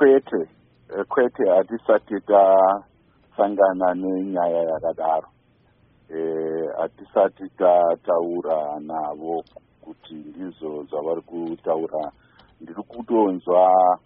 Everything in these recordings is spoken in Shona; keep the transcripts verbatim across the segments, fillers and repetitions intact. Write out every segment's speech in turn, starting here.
kwete kwete hatisati tasangana nenyaya yakadaro. Hatisati tataura navo kuti ndizvo zvavari kutaura. Ndiri kutonzwa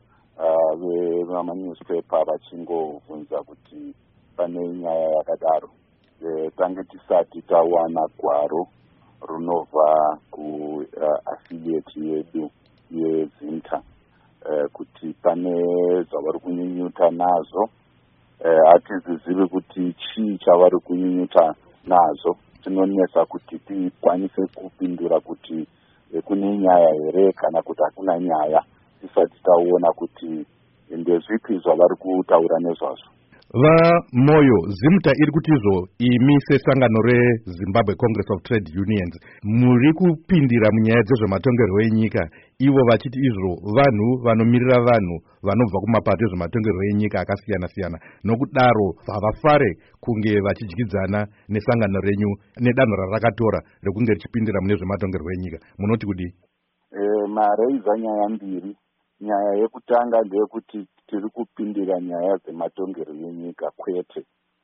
vemanewspaper vachingovhunza kuti pane nyaya yakadaro. Tange tisati tawana gwaro runobva kuaffiliate yedu yeZimta kuti pane zvavari kunyunyuta nazvo. Hatizizivi kuti chii chavari kunyunyuta nazvo. Tinonesa kuti tikwanise kupindura kuti kune nyaya here kana kuti hakuna nyaya tisati taona kuti ndezvipi zvavari kutaura nezvazvo. VaMoyo, Zimta iri kutizvo imi sesangano reZimbabwe Congress of Trade Unions muri kupindira munyaya dzezvematongerwo enyika, ivo vachiti izvo vanhu vanomirira vanhu vanobva kumapato ezvematongerwo enyika akasiyana siyana, nokudaro havafare kunge vachidyidzana nesangano renyu nedanho rarakatora rekunge richipindira mune zvematongerwo enyika. Munoti kudii? E, mareiza nyaya mbiri. Nyaya yekutanga ndeyekuti tiri kupindira nyaya dzematongerwo enyika kwete.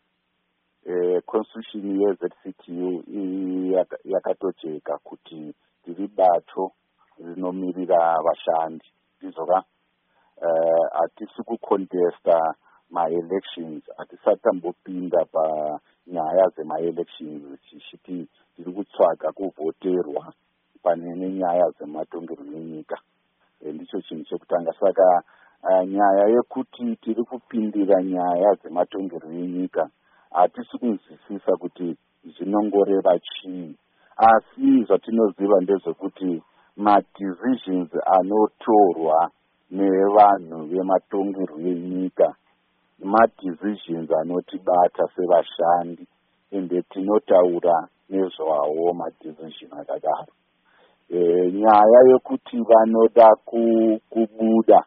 E, constitution yeZ C T U yakatojeka kuti tiri bato rinomirira vashandi. Ndizvoka hatisi uh, kucontesta ma-elections, hatisati tambopinda panyaya dzema-elections tichiti tiri kutsvaga kuvhoterwa pane nenyaya dzematongerwo enyika. Ndicho chinhu chekutanga. Saka uh, nyaya yekuti tiri kupindira nyaya dzematongerwo enyika hatisi kunzwisisa kuti zvinongoreva chii, asi zvatinoziva ndezvekuti ma-decisions anotorwa nevanhu vematongerwo enyika ma-decisions anotibata sevashandi, ende tinotaura nezvawo ma-decision akadaro. E, nyaya yekuti vanoda kubuda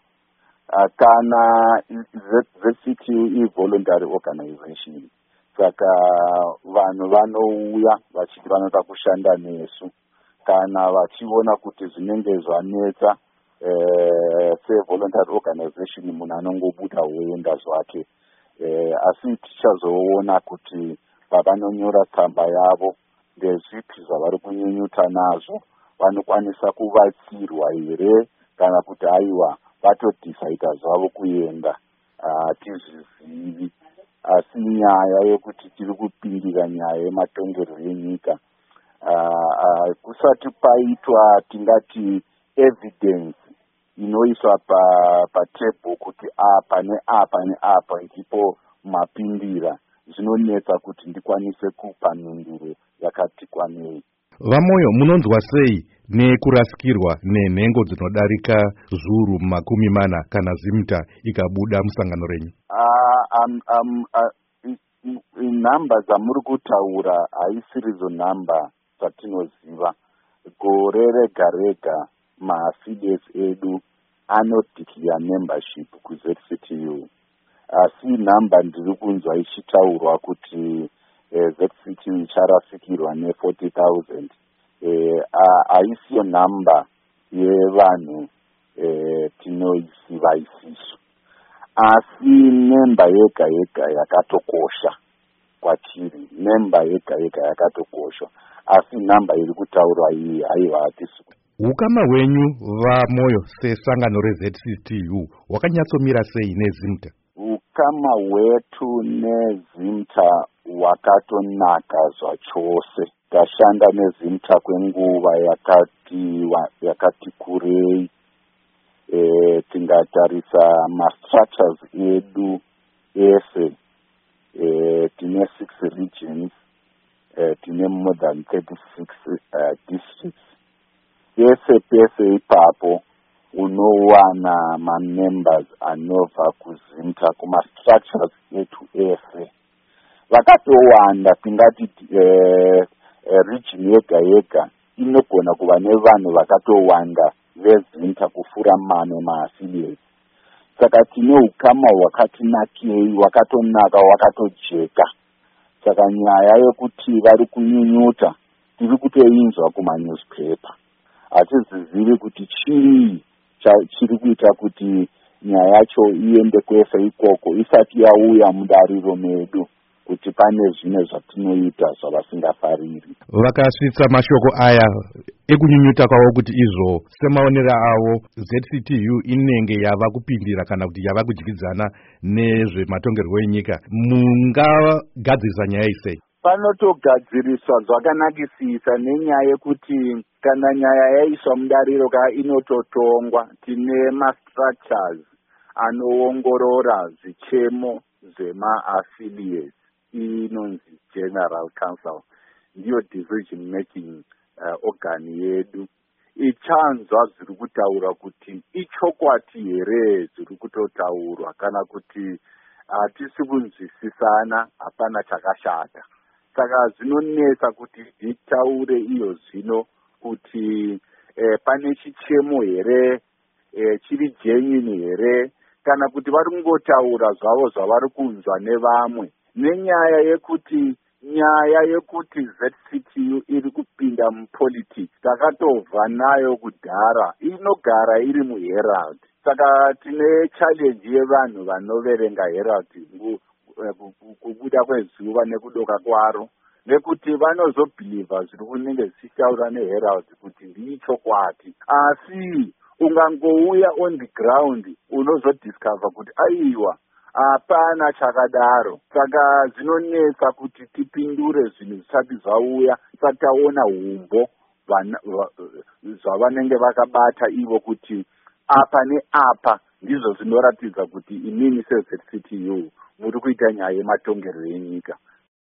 kana Z C T U i-voluntary organization, saka vanhu vanouya vachiti vanoda kushanda nesu kana vachiona kuti zvinenge zvanetsa. Eh, se-voluntary organization munhu anongobuda woenda zvake. Eh, asi tichazoona kuti pavanonyora tsamba yavo ndezvipi zvavari kunyunyuta nazvo, vanokwanisa kuvatsirwa here kana kuti aiwa vatodhisaita zvavo kuenda. Hatizvizivi. Uh, asi nyaya yekuti tiri kupindira nyaya yematongerwo enyika, uh, uh, kusati paitwa tingati evidence inoiswa pa patable kuti apa neapa neapa ndipo mapindira, zvinonetsa kuti ndikwanise kupa mhinduro yakati kwanei. VaMoyo, munonzwa sei nekurasikirwa nenhengo dzinodarika zviuru makumi mana kana Zimta ikabuda musangano renyu? Uh, um, um, uh, namba dzamuri kutaura haisiridzo namba dzatinoziva. Gore rega rega ma-affiliates edu anodeclare membership kuZ C T U. Asi namba ndiri kunzwa ichitaurwa kuti eh, Z C T U icharasikirwa ne forty thousand. Eh, haisiyo namba yevanhu eh, tinoisiva isisu. Asi memba yega yega yakatokosha kwatiri, memba yega yega yakatokosha. Asi namba iri kutaurwa iyi haiwa hatisi. Ukama hwenyu VaMoyo sesangano reZ C T U hwakanyatsomira sei neZimta? Ukama hwetu neZimta hwakatonaka zvachose. Tashanda neZimta kwenguva yakati yakati kurei. E, tingatarisa ma-structures edu ese, e, tine six regions, e, tine more than thirty-six uh, districts. Ese pese ipapo unowana ma-members anobva kuZimta kuma-structures etu ese. Vakatowanda, tingati eh, eh, region yega yega inogona kuva nevanhu vakatowanda veZimta kufura mamwe ma-affiliates. Saka tine ukama hwakatinakei, hwakatonaka, hwakatojeka. Saka nyaya yekuti vari kunyunyuta tiri kutoinzwa kuma-newspaper. Hatizizivi kuti chii chiri kuita kuti nyaya yacho iende kwese ikoko isati yauya mudariro medu kuti pane zvimwe zvatinoita zvavasingafariri. Vakasvitsa mashoko aya ekunyunyuta kwavo kuti izvo semaonero avo Z C T U inenge yava kupindira kana kuti yava kudyidzana nezvematongerwo enyika. Mungagadzirisa nyaya iyi sei? Panotogadziriswa zvakanakisisa nenyaya yekuti kana nyaya yaiswa mudariro ka inototongwa. Tine ma-structures anoongorora zvichemo zvema-affiliates inonzi General Council, ndiyo decision making uh, organ yedu. Ichanzwa zviri kutaura kuti ichokwati here zviri kutotaurwa kana kuti hatisi uh, kunzwisisana, hapana chakashata. Saka zvinonetsa kuti nditaure iyo zvino kuti eh, pane chichemo here, eh, chiri genuine here, kana kuti vari kungotaura zvavo zvavari kunzwa nevamwe. Nenyaya yekuti nyaya yekuti Z C T U iri kupinda mupolitics takatobva nayo kudhara, inogara iri muHerald. Saka tine challenge yevanhu vanoverenga Herald kubuda kwezuva nekudoka kwaro, nekuti vanozobhilivha zviri kunenge zvichitaura neHerald kuti ndichokwati. Asi ungangouya on the ground unozodiscover kuti aiwa hapana chakadaro. Saka zvinonetsa kuti tipindure zvinhu zvisati zvauya, tisati taona humbo zvavanenge vakabata ivo kuti apa neapa ndizvo zvinoratidza kuti inini se-Z C T U muri kuita nyaya yematongerwo enyika.